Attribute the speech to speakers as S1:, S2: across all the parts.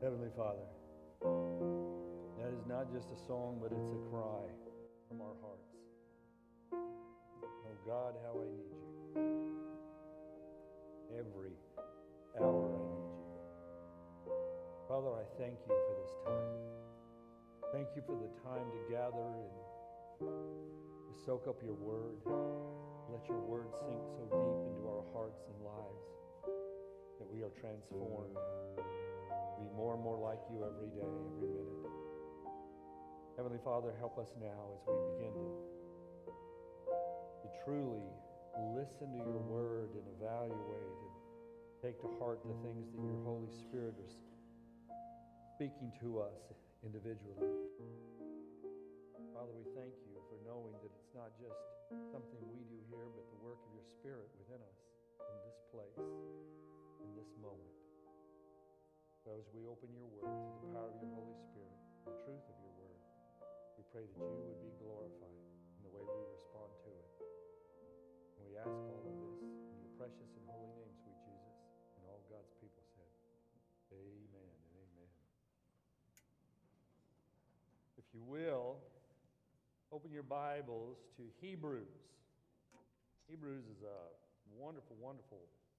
S1: Heavenly Father, that is not just a song, but it's a cry from our hearts. Oh God, how I need you. Every hour I need you. Father, I thank you for this time. Thank you for the time to gather and to soak up your word. Let your word sink so deep into our hearts and lives that we are transformed to be more and more like you every day, every minute. Heavenly Father, help us now as we begin to truly listen to your word and evaluate and take to heart the things that your Holy Spirit is speaking to us individually. Father, we thank you for knowing that it's not just something we do here, but the work of your Spirit within us in this place, in this moment. So as we open your word through the power of your Holy Spirit, the truth of your word, we pray that you would be glorified in the way we respond to it. And we ask all of this in your precious and holy name, sweet Jesus, and all God's people said, amen and amen. If you will, open your Bibles to Hebrews. Hebrews is a wonderful, wonderful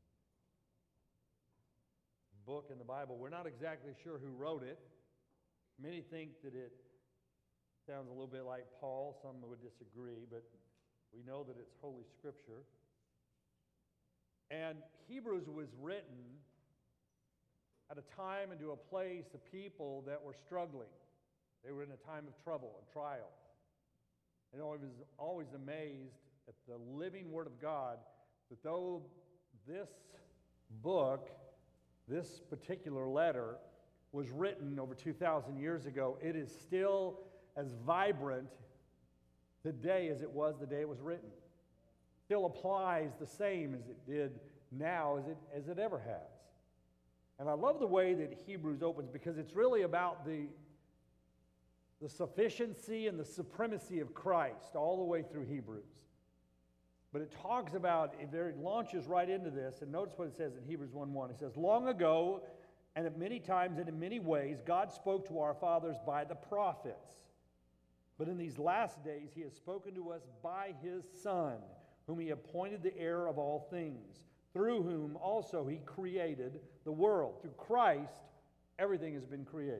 S1: book in the Bible. We're not exactly sure who wrote it. Many think that it sounds a little bit like Paul. Some would disagree, but we know that it's Holy Scripture. And Hebrews was written at a time and to a place of people that were struggling. They were in a time of trouble and trial. And I was always amazed at the living Word of God, that though this book, this particular letter, was written over 2,000 years ago, it is still as vibrant today as it was the day it was written. Still applies the same as it did now as it ever has. And I love the way that Hebrews opens, because it's really about the sufficiency and the supremacy of Christ all the way through Hebrews. But it talks about, it launches right into this, and notice what it says in Hebrews 1:1. It says, long ago, and at many times and in many ways, God spoke to our fathers by the prophets. But in these last days, he has spoken to us by his Son, whom he appointed the heir of all things, through whom also he created the world. Through Christ, everything has been created.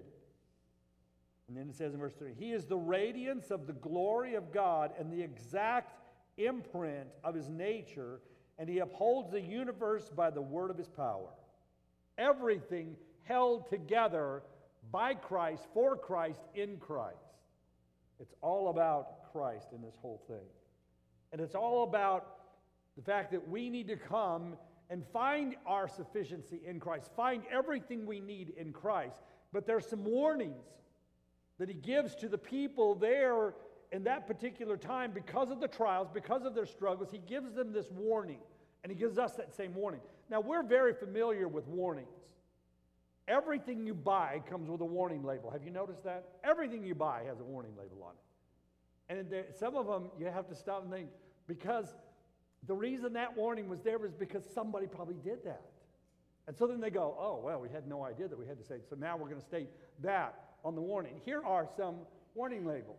S1: And then it says in verse 3, he is the radiance of the glory of God and the exact imprint of his nature, and he upholds the universe by the word of his power. Everything held together by Christ, for Christ, in Christ. It's all about Christ in this whole thing. And it's all about the fact that we need to come and find our sufficiency in Christ, find everything we need in Christ. But there's some warnings that he gives to the people there in that particular time because of the trials, because of their struggles. He gives them this warning, and he gives us that same warning. Now, we're very familiar with warnings. Everything you buy comes with a warning label. Have you noticed that? Everything you buy has a warning label on it. And some of them you have to stop and think, because the reason that warning was there was because somebody probably did that. And so then they go, oh, well, we had no idea that we had to say, so now we're going to state that on the warning. Here are some warning labels.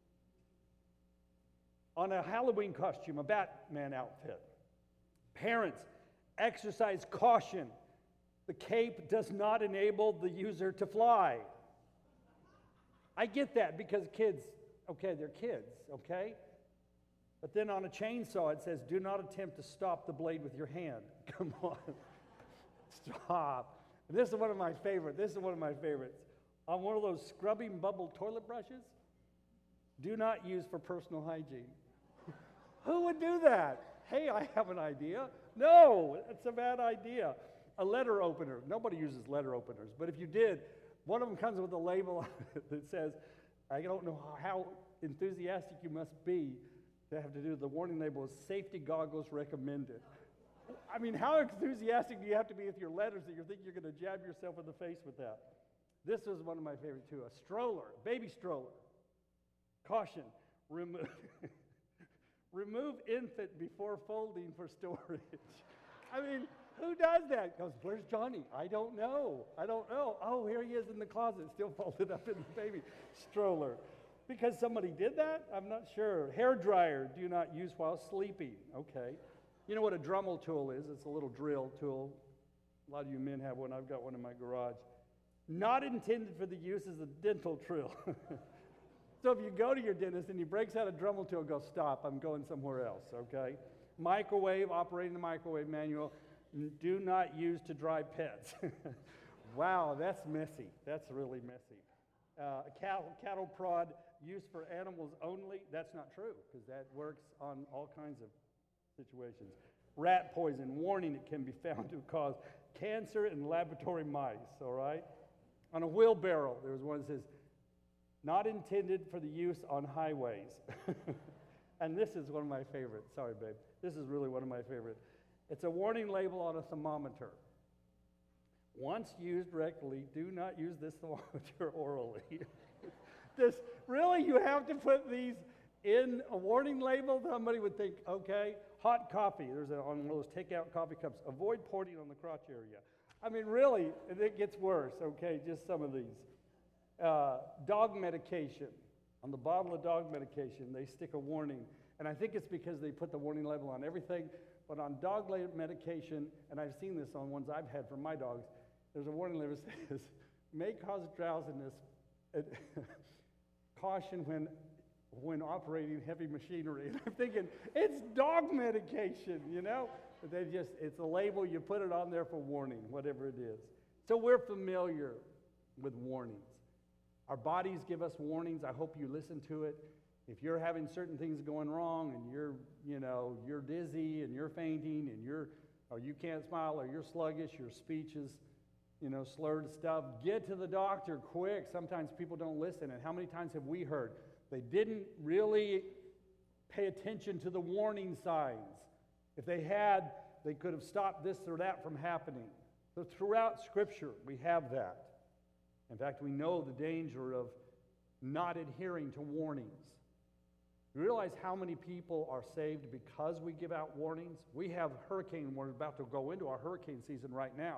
S1: On a Halloween costume, a Batman outfit. Parents, exercise caution. The cape does not enable the user to fly. I get that because kids, okay, they're kids, okay? But then on a chainsaw it says, do not attempt to stop the blade with your hand. Come on. Stop. And this is one of my favorites. On one of those scrubbing bubble toilet brushes, do not use for personal hygiene. Who would do that? Hey, I have an idea. No, it's a bad idea. A letter opener. Nobody uses letter openers, but if you did, one of them comes with a label on it that says, I don't know how enthusiastic you must be to have to do the warning label is safety goggles recommended. I mean, how enthusiastic do you have to be with your letters that you think you're going to jab yourself in the face with that? This was one of my favorites too. A stroller, baby stroller. Caution, remove infant before folding for storage. I mean, Who does that? Goes, where's Johnny? I don't know. Oh, here he is in the closet, still folded up in the baby stroller. Because somebody did that? I'm not sure. Hair dryer, do not use while sleeping. Okay. You know what a Dremel tool is? It's a little drill tool. A lot of you men have one. I've got one in my garage. Not intended for the use as a dental drill. So if you go to your dentist and he breaks out a Dremel tool, go, stop, I'm going somewhere else, okay? Microwave, operating the microwave manual, do not use to dry pets. Wow, that's messy. That's really messy. Cattle prod, used for animals only, that's not true, because that works on all kinds of situations. Rat poison, warning, it can be found to cause cancer in laboratory mice, all right? On a wheelbarrow, there's one that says, not intended for the use on highways. And this is one of my favorites. Sorry, babe. This is really one of my favorites. It's a warning label on a thermometer. Once used rectally, do not use this thermometer orally. Really, you have to put these in a warning label? Somebody would think, okay, hot coffee. There's on one of those takeout coffee cups. Avoid pouring on the crotch area. I mean, really, it gets worse, okay, just some of these. Dog medication. On the bottle of dog medication, they stick a warning. And I think it's because they put the warning label on everything. But on dog medication, and I've seen this on ones I've had from my dogs, there's a warning label that says, may cause drowsiness. Caution when operating heavy machinery. And I'm thinking, it's dog medication, you know? It's a label, you put it on there for warning, whatever it is. So we're familiar with warnings. Our bodies give us warnings. I hope you listen to it. If you're having certain things going wrong and you're dizzy and you're fainting and or you can't smile or you're sluggish, your speech is, slurred stuff, get to the doctor quick. Sometimes people don't listen. And how many times have we heard they didn't really pay attention to the warning signs? If they had, they could have stopped this or that from happening. So throughout Scripture, we have that. In fact, we know the danger of not adhering to warnings. You realize how many people are saved because we give out warnings? We have hurricane, we're about to go into our hurricane season right now.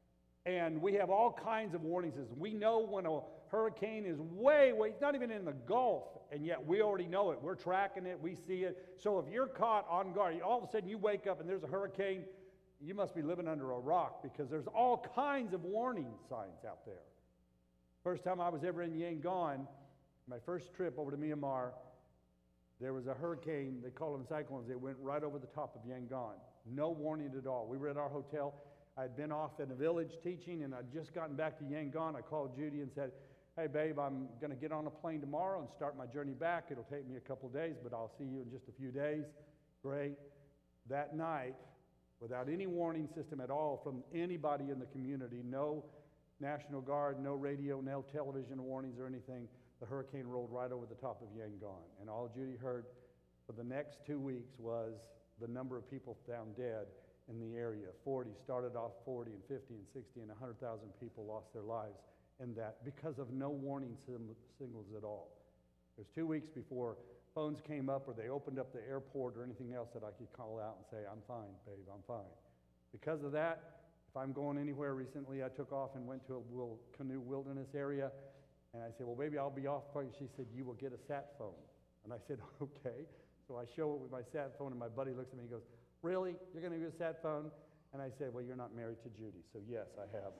S1: And we have all kinds of warnings. We know when a hurricane is it's not even in the Gulf, and yet we already know it. We're tracking it, we see it. So if you're caught on guard, all of a sudden you wake up and there's a hurricane, you must be living under a rock because there's all kinds of warning signs out there. First time I was ever in Yangon, my first trip over to Myanmar, there was a hurricane, they call them cyclones, it went right over the top of Yangon. No warning at all. We were at our hotel. I had been off in a village teaching, and I'd just gotten back to Yangon. I called Judy and said, hey, babe, I'm going to get on a plane tomorrow and start my journey back. It'll take me a couple of days, but I'll see you in just a few days. Great. That night, without any warning system at all from anybody in the community, no National Guard, no radio, no television warnings or anything, the hurricane rolled right over the top of Yangon. And all Judy heard for the next 2 weeks was the number of people found dead in the area. 40, started off 40 and 50 and 60 and 100,000 people lost their lives in that because of no warning signals at all. There's 2 weeks before phones came up or they opened up the airport or anything else that I could call out and say, I'm fine, babe, I'm fine. Because of that, if I'm going anywhere, recently I took off and went to a canoe wilderness area, and I said, well, baby, I'll be off. She said, you will get a sat phone. And I said, okay. So I show it with my sat phone, and my buddy looks at me and goes, really? You're going to get a sat phone? And I said, well, you're not married to Judy. So yes, I have.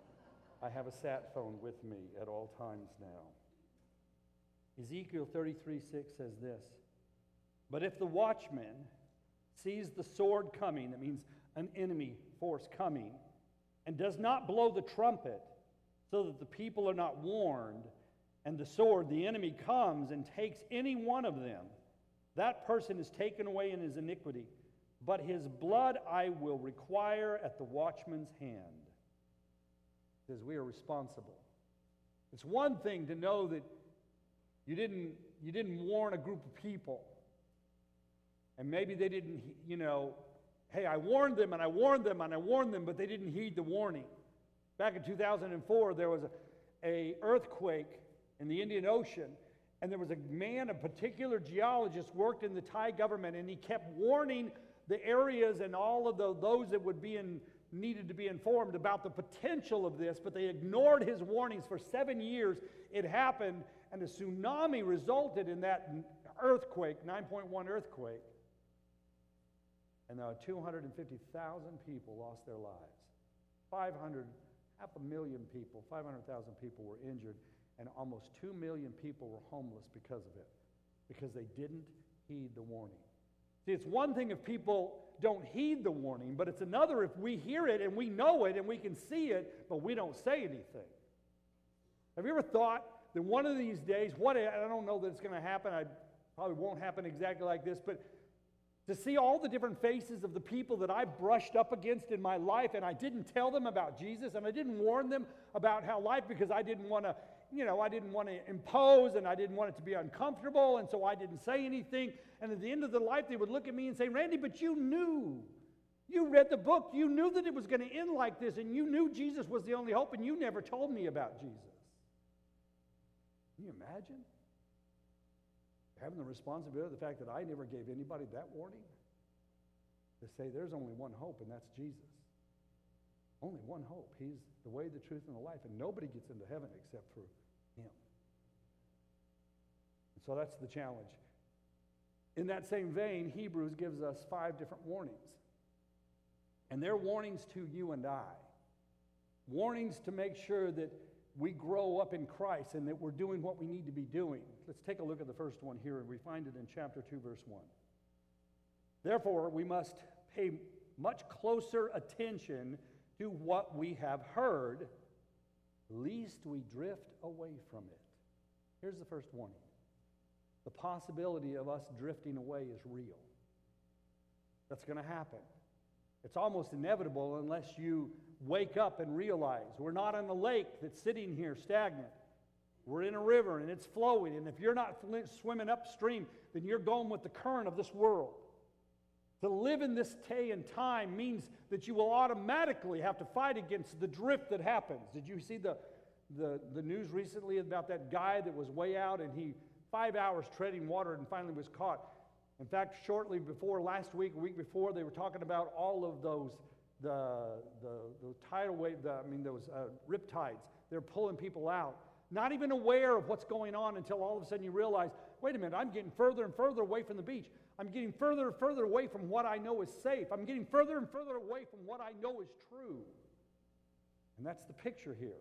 S1: I have a sat phone with me at all times now. Ezekiel 33:6 says this, but if the watchman sees the sword coming, that means an enemy force coming, and does not blow the trumpet so that the people are not warned, and the sword, the enemy, comes and takes any one of them, that person is taken away in his iniquity, but his blood I will require at the watchman's hand. It says we are responsible. It's one thing to know that you didn't warn a group of people, and maybe they didn't, hey, I warned them, and I warned them, and I warned them, but they didn't heed the warning. Back in 2004, there was an earthquake in the Indian Ocean, and there was a particular geologist worked in the Thai government, and he kept warning the areas and all of those that would be in needed to be informed about the potential of this, but they ignored his warnings for 7 years. It happened, and a tsunami resulted in that earthquake, 9.1 earthquake. And 250,000 people lost their lives. 500,000 people were injured, and almost 2 million people were homeless because of it, because they didn't heed the warning. See, it's one thing if people don't heed the warning, but it's another if we hear it and we know it and we can see it, but we don't say anything. Have you ever thought that one of these days, I don't know that it's going to happen, I probably won't happen exactly like this, but to see all the different faces of the people that I brushed up against in my life, and I didn't tell them about Jesus, and I didn't warn them about how life, because I didn't want to impose, and I didn't want it to be uncomfortable, and so I didn't say anything. And at the end of the life, they would look at me and say, Randy, but you knew. You read the book. You knew that it was going to end like this, and you knew Jesus was the only hope, and you never told me about Jesus. Can you imagine having the responsibility of the fact that I never gave anybody that warning? To say there's only one hope, and that's Jesus. Only one hope. He's the way, the truth, and the life, and nobody gets into heaven except for him. And so that's the challenge. In that same vein, Hebrews gives us 5 different warnings. And they're warnings to you and I. Warnings to make sure that we grow up in Christ and that we're doing what we need to be doing. Let's take a look at the first one here, and we find it in chapter 2, verse 1. Therefore, we must pay much closer attention to what we have heard, lest we drift away from it. Here's the first warning. The possibility of us drifting away is real. That's going to happen. It's almost inevitable unless you wake up and realize we're not in a lake that's sitting here stagnant. We're in a river and it's flowing, and if you're not swimming upstream, then you're going with the current of this world. To live in this day and time means that you will automatically have to fight against the drift that happens. Did you see the news recently about that guy that was way out and he 5 hours treading water and finally was caught? In fact, shortly before, last week, a week before, they were talking about all of those, the tidal wave, those riptides. They're pulling people out, not even aware of what's going on until all of a sudden you realize, wait a minute, I'm getting further and further away from the beach. I'm getting further and further away from what I know is safe. I'm getting further and further away from what I know is true. And that's the picture here.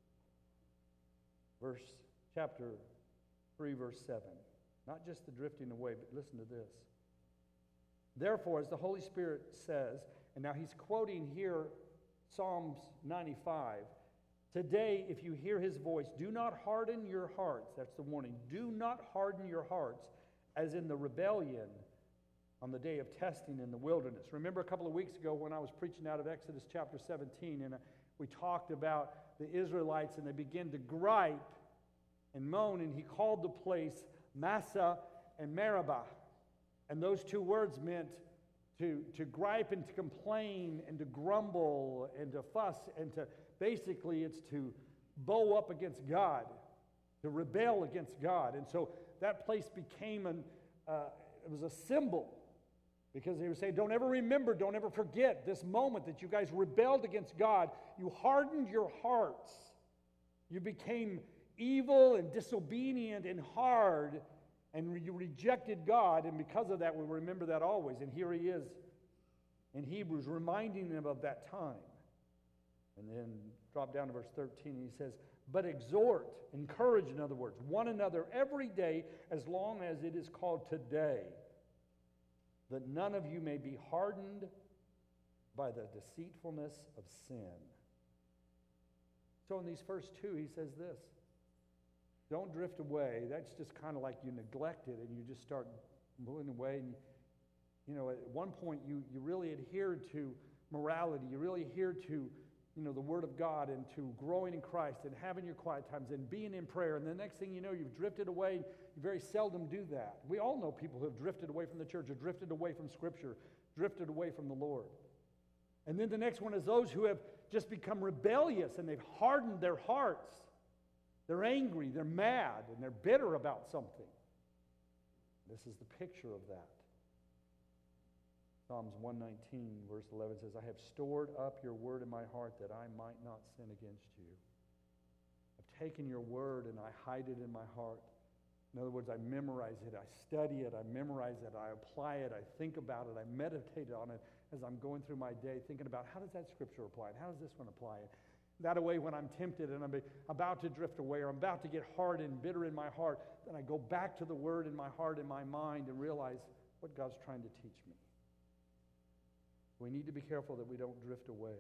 S1: Chapter 3, verse 7. Not just the drifting away, but listen to this. Therefore, as the Holy Spirit says, and now he's quoting here Psalms 95, today, if you hear his voice, do not harden your hearts. That's the warning. Do not harden your hearts as in the rebellion on the day of testing in the wilderness. Remember a couple of weeks ago when I was preaching out of Exodus chapter 17, and we talked about the Israelites, and they began to gripe and moan, and he called the place Massah and Meribah. And those two words meant to gripe and to complain and to grumble and to fuss and to, basically it's to bow up against God, to rebel against God. And so that place became it was a symbol, because they were saying, don't ever forget this moment that you guys rebelled against God. You hardened your hearts. You became evil and disobedient and hard, and you rejected God, and because of that, we remember that always. And here he is in Hebrews reminding them of that time. And then drop down to verse 13, and he says, but exhort, encourage, in other words, one another every day, as long as it is called today, that none of you may be hardened by the deceitfulness of sin. So in these first two, he says this. Don't drift away. That's just kind of like you neglect it and you just start moving away. And, at one point you really adhered to morality. You really adhered to, the Word of God and to growing in Christ and having your quiet times and being in prayer. And the next thing you know, you've drifted away. You very seldom do that. We all know people who have drifted away from the church, have drifted away from Scripture, drifted away from the Lord. And then the next one is those who have just become rebellious and they've hardened their hearts. They're angry, they're mad, and they're bitter about something. This is the picture of that. Psalms 119, verse 11 says, I have stored up your word in my heart that I might not sin against you. I've taken your word and I hide it in my heart. In other words, I memorize it, I study it, I memorize it, I apply it, I think about it, I meditate on it as I'm going through my day, thinking about how does that scripture apply and how does this one apply it. That way, when I'm tempted and I'm about to drift away or I'm about to get hard and bitter in my heart, then I go back to the word in my heart, in my mind, and realize what God's trying to teach me. We need to be careful that we don't drift away.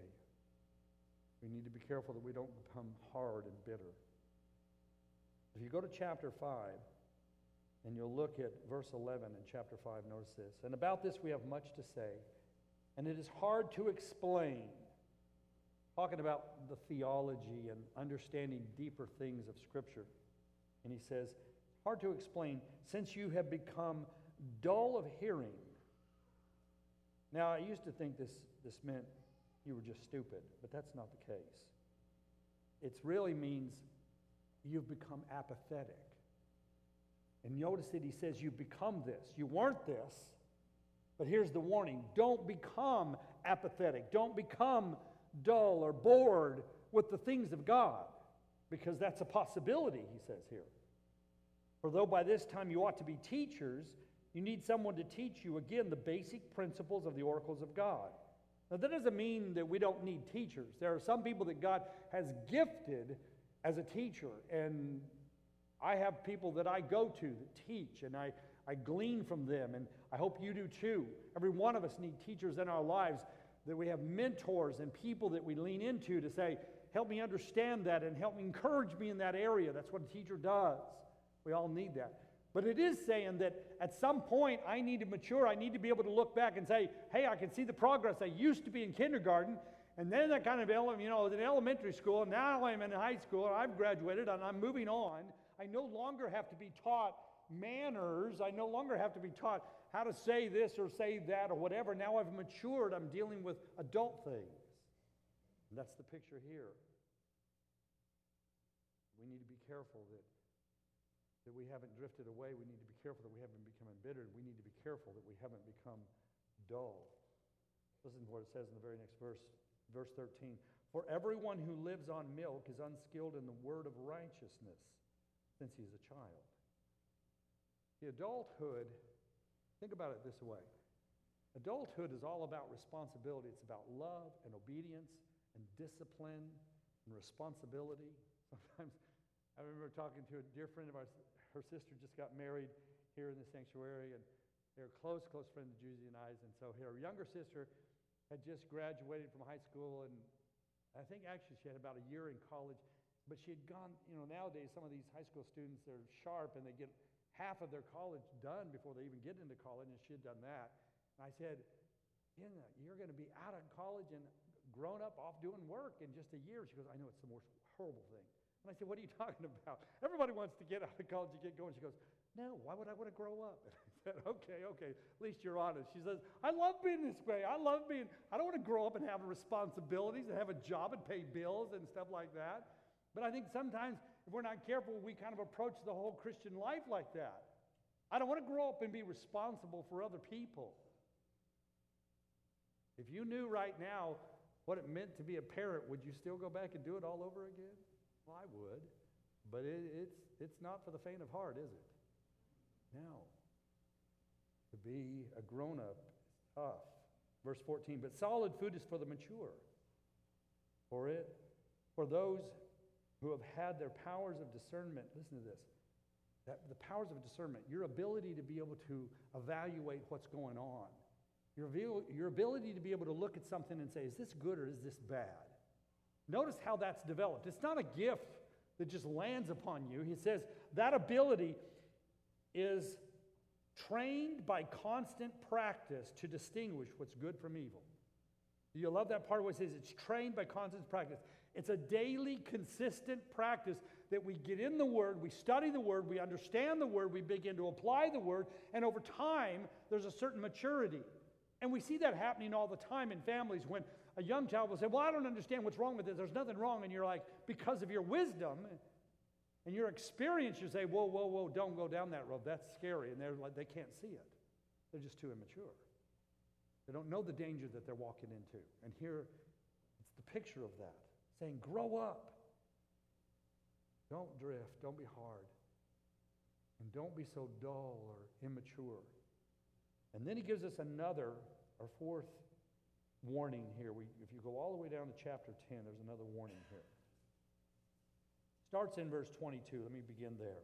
S1: We need to be careful that we don't become hard and bitter. If you go to chapter 5, and you'll look at verse 11 in chapter 5, notice this. And about this we have much to say, and it is hard to explain. Talking about the theology and understanding deeper things of Scripture. And he says, hard to explain, since you have become dull of hearing. Now, I used to think this meant you were just stupid, but that's not the case. It really means you've become apathetic. And notice that he says you've become this. You weren't this, but here's the warning. Don't become apathetic. Don't become dull or bored with the things of God, because that's a possibility, he says here. For though by this time you ought to be teachers, you need someone to teach you, again, the basic principles of the oracles of God. Now, that doesn't mean that we don't need teachers. There are some people that God has gifted as a teacher, and I have people that I go to that teach, and I glean from them, and I hope you do too. Every one of us need teachers in our lives, that we have mentors and people that we lean into to say, help me understand that and help me encourage me in that area. That's what a teacher does. We all need that. But it is saying that at some point I need to mature. I need to be able to look back and say, hey, I can see the progress. I used to be in kindergarten, and then that kind of, in elementary school, and now I'm in high school, and I've graduated, and I'm moving on. I no longer have to be taught manners. I no longer have to be taught how to say this or say that or whatever. Now I've matured. I'm dealing with adult things. And that's the picture here. We need to be careful that we haven't drifted away. We need to be careful that we haven't become embittered. We need to be careful that we haven't become dull. Listen to what it says in the very next verse, verse 13. For everyone who lives on milk is unskilled in the word of righteousness, since he is a child. The adulthood, think about it this way. Adulthood is all about responsibility. It's about love and obedience and discipline and responsibility. Sometimes I remember talking to a dear friend of ours. Her sister just got married here in the sanctuary, and they're close friends of Juicy and I's. And so her younger sister had just graduated from high school, and I think actually she had about a year in college. But she had gone, nowadays some of these high school students, they're sharp, and they get half of their college done before they even get into college, and she had done that. And I said, you're going to be out of college and grown up off doing work in just a year. She goes, I know, it's the most horrible thing. And I said, what are you talking about? Everybody wants to get out of college and get going. She goes, no, why would I want to grow up? And I said, okay, at least you're honest. She says, I love being this way. I don't want to grow up and have responsibilities and have a job and pay bills and stuff like that. But I think sometimes if we're not careful, we kind of approach the whole Christian life like that. I don't want to grow up and be responsible for other people. If you knew right now what it meant to be a parent, would you still go back and do it all over again? Well, I would. But it's not for the faint of heart, is it? No. To be a grown-up is tough. Verse 14, but solid food is for the mature. For those who have had their powers of discernment, listen to this, that the powers of discernment, your ability to be able to evaluate what's going on, your ability to be able to look at something and say, is this good or is this bad? Notice how that's developed. It's not a gift that just lands upon you. He says that ability is trained by constant practice to distinguish what's good from evil. You love that part where it says it's trained by constant practice. It's a daily, consistent practice that we get in the Word, we study the Word, we understand the Word, we begin to apply the Word, and over time, there's a certain maturity. And we see that happening all the time in families when a young child will say, well, I don't understand what's wrong with this. There's nothing wrong. And you're like, because of your wisdom and your experience, you say, whoa, don't go down that road. That's scary. And they're like, they can't see it. They're just too immature. They don't know the danger that they're walking into. And here, it's the picture of that, saying, grow up. Don't drift. Don't be hard. And don't be so dull or immature. And then he gives us another, or fourth, warning here. If you go all the way down to chapter 10, there's another warning here. Starts in verse 22. Let me begin there.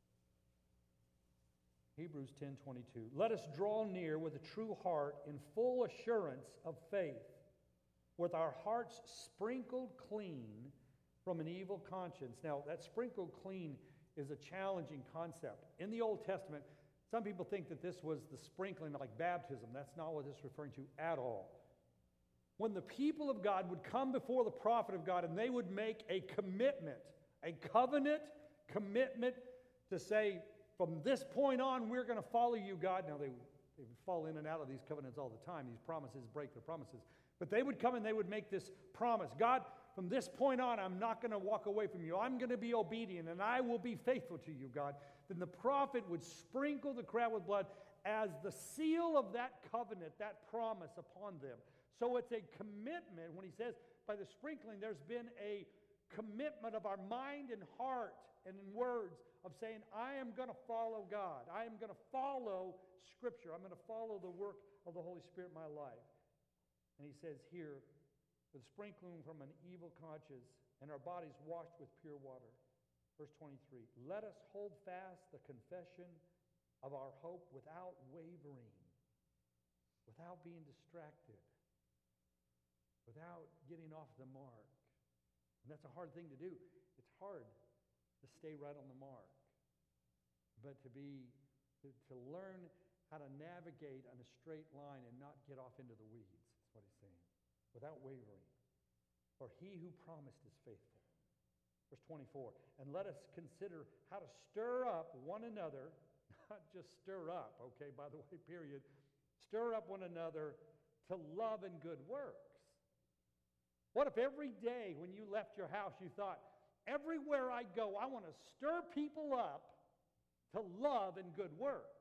S1: Hebrews 10:22. Let us draw near with a true heart in full assurance of faith, with our hearts sprinkled clean from an evil conscience. Now, that sprinkled clean is a challenging concept. In the Old Testament, some people think that this was the sprinkling like baptism. That's not what this is referring to at all. When the people of God would come before the prophet of God and they would make a commitment, a covenant commitment to say, from this point on, we're going to follow you, God. Now, they would fall in and out of these covenants all the time. These promises break their promises. But they would come and they would make this promise. God, from this point on, I'm not going to walk away from you. I'm going to be obedient, and I will be faithful to you, God. Then the prophet would sprinkle the crowd with blood as the seal of that covenant, that promise upon them. So it's a commitment. When he says, by the sprinkling, there's been a commitment of our mind and heart and in words of saying, I am going to follow God. I am going to follow Scripture. I'm going to follow the work of the Holy Spirit in my life. And he says here, with sprinkling from an evil conscience and our bodies washed with pure water. Verse 23, let us hold fast the confession of our hope without wavering, without being distracted, without getting off the mark. And that's a hard thing to do. It's hard to stay right on the mark, but to learn how to navigate on a straight line and not get off into the weeds. That's what he's saying. Without wavering. For he who promised is faithful. Verse 24, and let us consider how to stir up one another, not just stir up, okay, by the way, period. Stir up one another to love and good works. What if every day when you left your house you thought, everywhere I go, I want to stir people up to love and good works?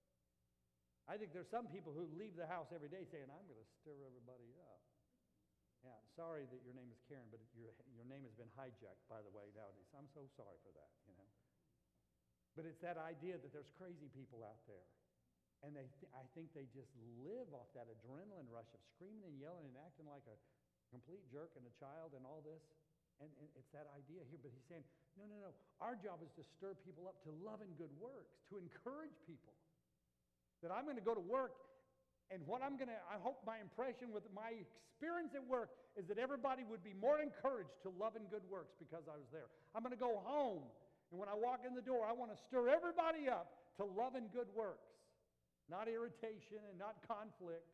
S1: I think there's some people who leave the house every day saying, I'm going to stir everybody up. Yeah, sorry that your name is Karen, but your name has been hijacked, by the way, nowadays. I'm so sorry for that, you know. But it's that idea that there's crazy people out there. And I think they just live off that adrenaline rush of screaming and yelling and acting like a complete jerk and a child and all this. And it's that idea here. But he's saying, no. Our job is to stir people up to love and good works, to encourage people. That I'm going to go to work, and I hope my impression with my experience at work is that everybody would be more encouraged to love and good works because I was there. I'm going to go home, and when I walk in the door, I want to stir everybody up to love and good works, not irritation and not conflict.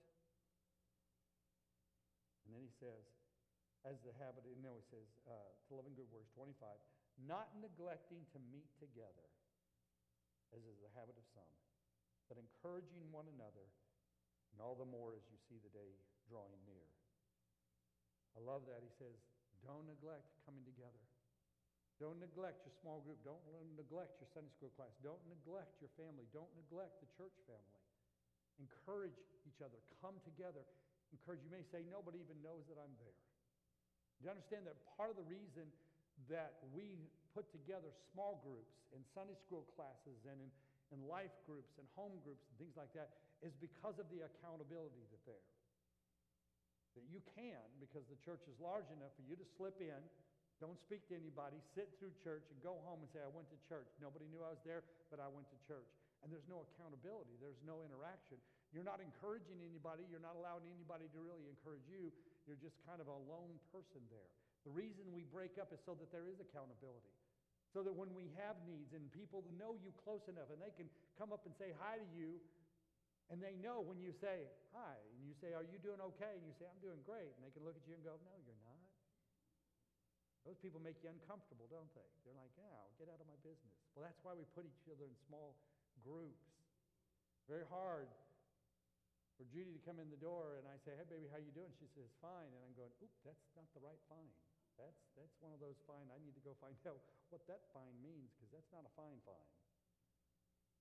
S1: And then he says, as the habit, he says, to love and good works, 25, not neglecting to meet together, as is the habit of some, but encouraging one another, and all the more as you see the day drawing near. I love that. He says, don't neglect coming together. Don't neglect your small group. Don't neglect your Sunday school class. Don't neglect your family. Don't neglect the church family. Encourage each other. Come together. Encourage. You may say, nobody even knows that I'm there. You understand that part of the reason that we put together small groups and Sunday school classes and in life groups and home groups and things like that is because of the accountability that you can, because the church is large enough for you to slip in, don't speak to anybody, sit through church and go home and say, I went to church. Nobody knew I was there, but I went to church. And there's no accountability. There's no interaction. You're not encouraging anybody. You're not allowing anybody to really encourage you. You're just kind of a lone person there. The reason we break up is so that there is accountability. So that when we have needs and people know you close enough and they can come up and say hi to you, and they know when you say hi, and you say, are you doing okay? And you say, I'm doing great. And they can look at you and go, no, you're not. Those people make you uncomfortable, don't they? They're like, yeah, get out of my business. Well, that's why we put each other in small groups. Very hard for Judy to come in the door and I say, hey, baby, how you doing? She says, fine. And I'm going, oop, that's not the right fine. That's one of those fine. I need to go find out what that fine means because that's not a fine.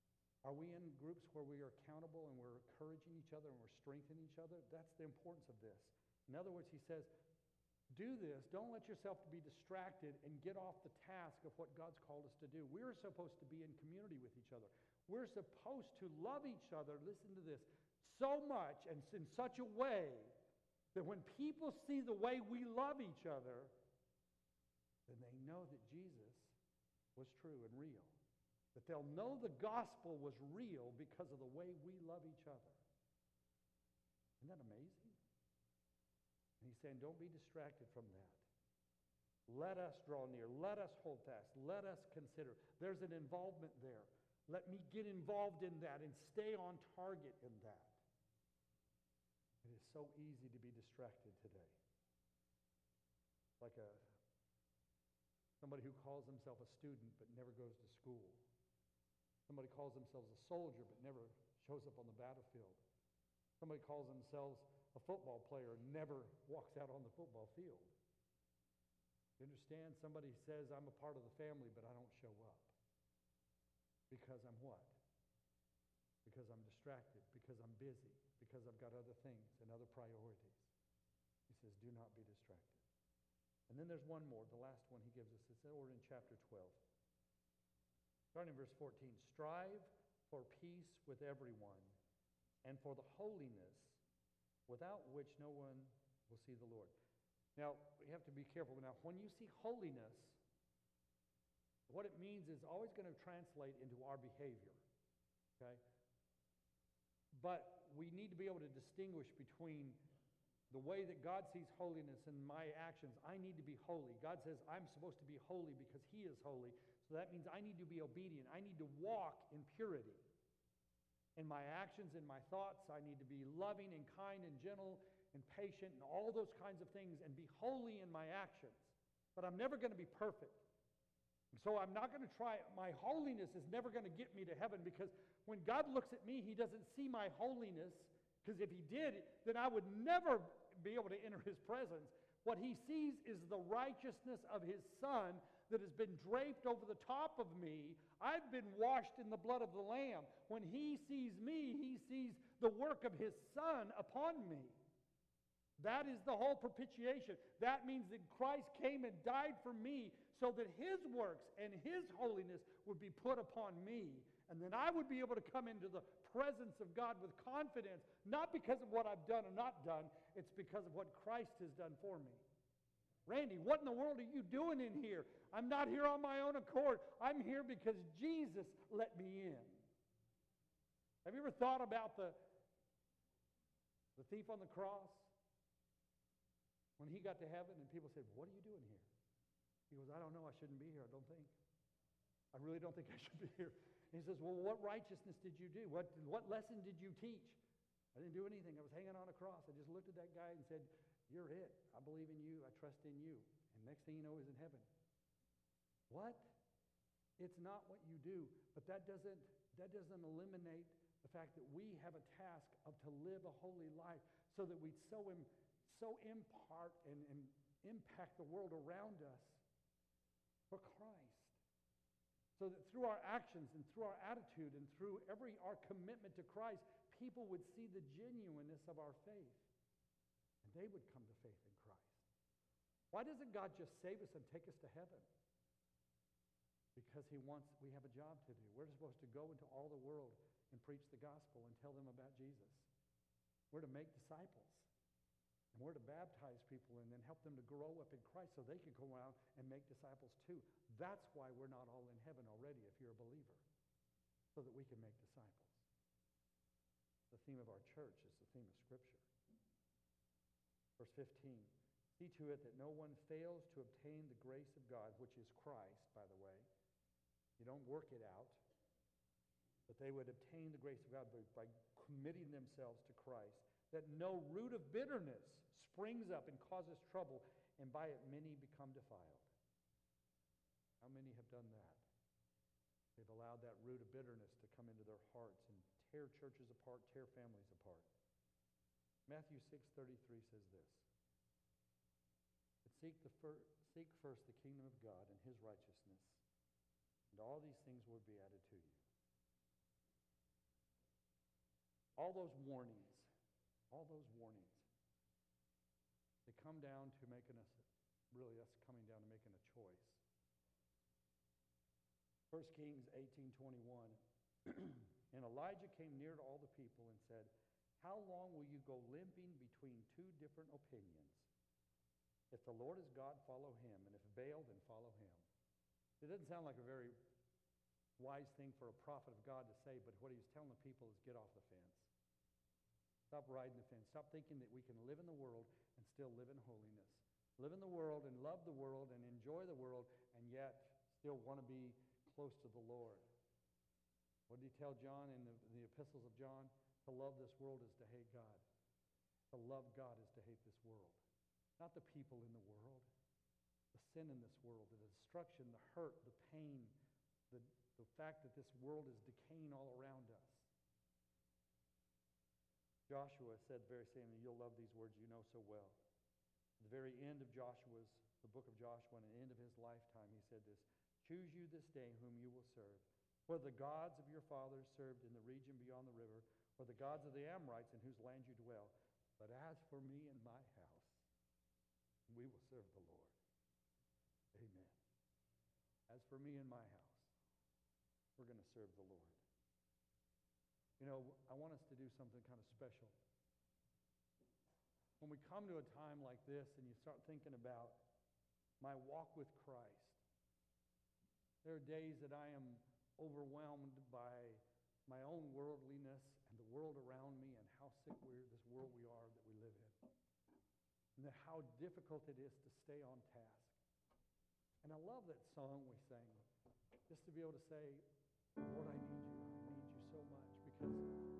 S1: Are we in groups where we are accountable and we're encouraging each other and we're strengthening each other? That's the importance of this. In other words, he says, do this. Don't let yourself be distracted and get off the task of what God's called us to do. We're supposed to be in community with each other. We're supposed to love each other, listen to this, so much and in such a way that when people see the way we love each other, then they know that Jesus was true and real. That they'll know the gospel was real because of the way we love each other. Isn't that amazing? And he's saying, don't be distracted from that. Let us draw near. Let us hold fast. Let us consider. There's an involvement there. Let me get involved in that and stay on target in that. It is so easy to be distracted today. Like somebody who calls himself a student but never goes to school. Somebody calls themselves a soldier but never shows up on the battlefield. Somebody calls themselves a football player and never walks out on the football field. You understand? Somebody says, I'm a part of the family, but I don't show up. Because I'm what? Because I'm distracted, because I'm busy, because I've got other things and other priorities. He says, do not be distracted. And then there's one more, the last one he gives us. It's over in chapter 12. Starting in verse 14. Strive for peace with everyone and for the holiness without which no one will see the Lord. Now, we have to be careful. Now, when you see holiness, what it means is always going to translate into our behavior. Okay? But we need to be able to distinguish between the way that God sees holiness and my actions. I need to be holy. God says I'm supposed to be holy because he is holy. So that means I need to be obedient. I need to walk in purity. In my actions, in my thoughts, I need to be loving and kind and gentle and patient and all those kinds of things and be holy in my actions. But I'm never going to be perfect. So I'm not going to try. My holiness is never going to get me to heaven, because when God looks at me, he doesn't see my holiness, because if he did, then I would never be able to enter his presence. What he sees is the righteousness of his Son that has been draped over the top of me. I've been washed in the blood of the Lamb. When he sees me, he sees the work of his Son upon me. That is the whole propitiation. That means that Christ came and died for me so that his works and his holiness would be put upon me. And then I would be able to come into the presence of God with confidence, not because of what I've done or not done. It's because of what Christ has done for me. Randy, what in the world are you doing in here? I'm not here on my own accord. I'm here because Jesus let me in. Have you ever thought about the thief on the cross? When he got to heaven and people said, what are you doing here? He goes, I don't know. I shouldn't be here, I don't think. I really don't think I should be here. And he says, well, what righteousness did you do? What lesson did you teach? I didn't do anything. I was hanging on a cross. I just looked at that guy and said, you're it. I believe in you. I trust in you. And next thing you know, he's in heaven. What? It's not what you do. But that doesn't eliminate the fact that we have a task of to live a holy life so that we so impart and impact the world around us for Christ. So that through our actions and through our attitude and through our commitment to Christ, people would see the genuineness of our faith. And they would come to faith in Christ. Why doesn't God just save us and take us to heaven? Because we have a job to do. We're supposed to go into all the world and preach the gospel and tell them about Jesus. We're to make disciples. And we're to baptize people and then help them to grow up in Christ so they can go out and make disciples too. That's why we're not all in heaven already if you're a believer, so that we can make disciples. The theme of our church is the theme of Scripture. Verse 15, see to it that no one fails to obtain the grace of God, which is Christ, by the way. You don't work it out. But they would obtain the grace of God by committing themselves to Christ. That no root of bitterness springs up and causes trouble, and by it many become defiled. How many have done that? They've allowed that root of bitterness to come into their hearts and tear churches apart, tear families apart. Matthew 6:33 says this. But seek first the kingdom of God and his righteousness, and all these things will be added to you. all those warnings, they come down to making us, really us coming down to making a choice. 1 Kings 18:21. And Elijah came near to all the people and said, how long will you go limping between two different opinions? If the Lord is God, follow him, and if Baal, then follow him. It doesn't sound like a very wise thing for a prophet of God to say, but what he was telling the people is get off the fence. Stop riding the fence. Stop thinking that we can live in the world and still live in holiness. Live in the world and love the world and enjoy the world and yet still want to be close to the Lord. What did he tell John in the epistles of John? To love this world is to hate God. To love God is to hate this world. Not the people in the world. The sin in this world, the destruction, the hurt, the pain, the fact that this world is decaying all around us. Joshua said very same, and you'll love these words you know so well. At the very end of the book of Joshua, and at the end of his lifetime, he said this, choose you this day whom you will serve, whether the gods of your fathers served in the region beyond the river, or the gods of the Amorites in whose land you dwell. But as for me and my house, we will serve the Lord. Amen. As for me and my house, we're going to serve the Lord. You know, I want us to do something kind of special. When we come to a time like this and you start thinking about my walk with Christ, there are days that I am overwhelmed by my own worldliness and the world around me and how sick this world we are that we live in. And how difficult it is to stay on task. And I love that song we sang, just to be able to say, Lord, I need you so much, because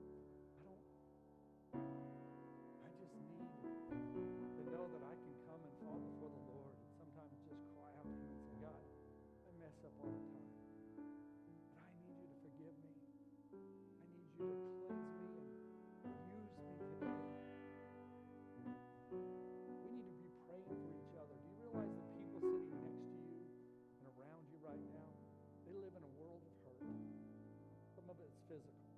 S1: I just need to know that I can come and fall before the Lord and sometimes just cry out to him and say, God, I mess up all the time, but I need you to forgive me. I need you to cleanse me and use me today. We need to be praying for each other. Do you realize the people sitting next to you and around you right now, they live in a world of hurt. Some of it's physical.